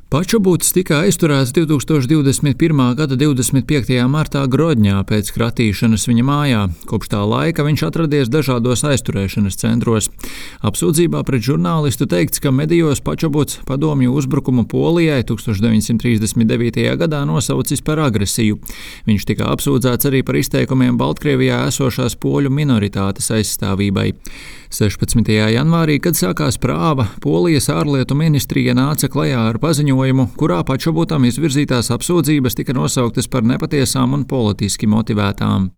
Pačobūts tika aizturēts 2021. gada 25. martā Grodņā pēc kratīšanas viņa mājā. Kopš tā laika viņš atradies dažādos aizturēšanas centros. Apsūdzībā pret žurnālistu teikts, ka medijos Pačobūts padomju uzbrukumu Polijai 1939. gadā nosaucis par agresiju. Viņš tika apsūdzēts arī par izteikumiem Baltkrievijā esošās poļu minoritātes aizstāvībai. 16. janvārī, kad sākās prāva, Polijas ārlietu ministrija nāca klajā ar paziņojumu, kurā Pačobūtam izvirzītās apsūdzības tika nosauktas par nepatiesām un politiski motivētām.